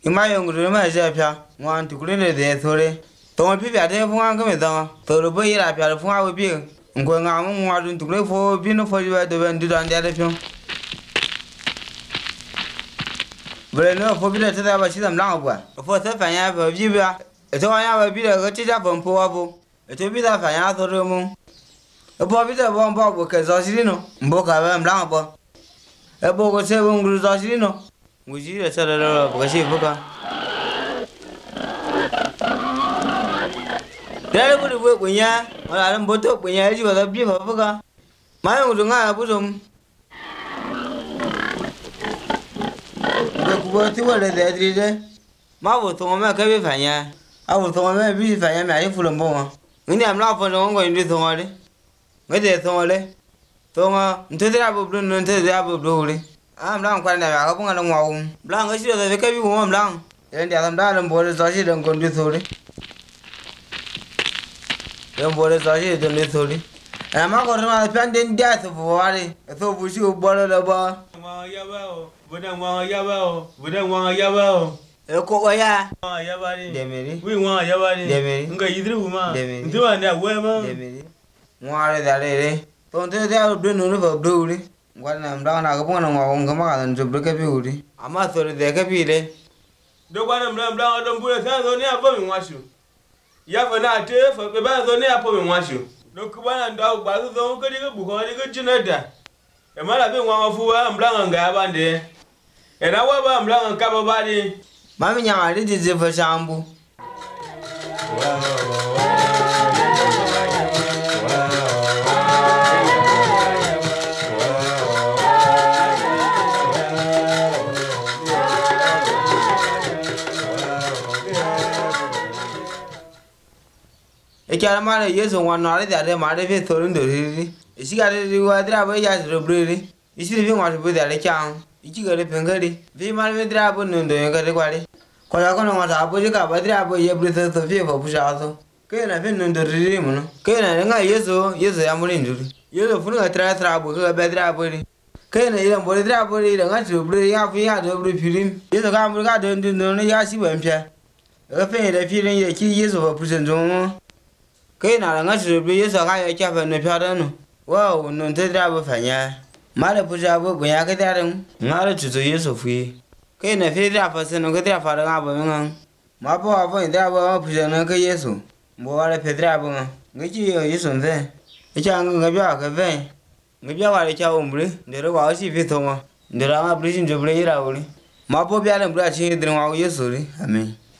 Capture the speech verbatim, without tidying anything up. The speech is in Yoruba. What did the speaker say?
Imayo nguruma japya wan tukulele de thore to pi pya de funga ngame da to ro bo ira pya funga wo bi ngo nga mu wa dun tukule fo bi no fo ba de ben didan de de pyo bre no fo bi de ta ba shi dam lang ba fo ta fa ya ba bi ba e to ya ba bi de ga ti ja bon po wa bo e to bi da fa ya to ro mu e bo bi de bon bo bo ke zo shi no mbo ka ba lang ba e bo ko se bo ngru zo shi no Wuji da sarara ba shi buka Dare bu bu kunya wala ran boto kunya ji ba bi ba buka mai mu dunga bu dum Ko ko ti wala da dri de ma bu to ma ka bi fanya a bu to ma bi fanya ma yi fulon bo ni am la fo no ngo ndi to ma de ngade to ma le to ma ntedra bu bu ntedra bu bu ri am lang kwan da ga bunga no ngwa blang ga shi da be ka bi wo blang en dia dam da lam bo de zo shi dang kon di thori en bo de zo shi dang di thori a ma ko ma pan den dia so bo wari so bu shi bo la ba ma ya ba o bo da wa ya ba o bo da wa ya ba o e ko wa ya wa ya ba ni de meri wi wa ya ba ni de meri nga yidru ma de ndu wa na we ma de meri ngwa re da re re to te da do no no ba do ri Gwana mdanga na kapunga na ngwa ngama ka njobre ka biuri ama thori de ka bile do gwana mdanga mdanga do mbule sa zo ni apo mi nwashu ya fa na te fa be ba zo ni apo mi nwashu do kubana nda ba zo ko diga bu ko diga jinada e mala be ngwa fu wa mdanga nga ba nde e na wa ba mdanga ka ba ba ni mami nyama ri je fa shambu Ekyara mara yeso wanare dare mare fe thorun do ri isigare ri wa dra ba ya ro brere isiri fi ngwa bo dare kyang ikigare pengari vi mare ve dra bo ndo ngare kware kwara kono ngwa bo ji ka ba dra bo ye bre so fi fo pusha so ke na fe ndo ri mu no ke na nga yeso yeso ya muri nduri yeso fu nga tra tra bo ka ba dra bo ri ke na ira bo dra bo ri nga ro bre ya fi ya do bre firim yeso ka mu ka do ndo no ya si ba mpya e fe ira firin ye ki yeso ba pusha ndo Kai na nga shirbe yeso ka ya kya fa no pyada no wow no te dra bo fanya mala puja bo bo ya ka darin ngara tuzo yeso fu kai na fe dra fa seno ka dra fa nga bo ngan ma bo wa bo dra bo puja no ka yeso bo wala fe dra bo nga ji yeso nze e cha nga bya ka ve nga bya wala cha umbre ndero wa si fe to ma ndero ma brishin jobre ira wuri ma bo bya na bra chi dra wa yeso ri amen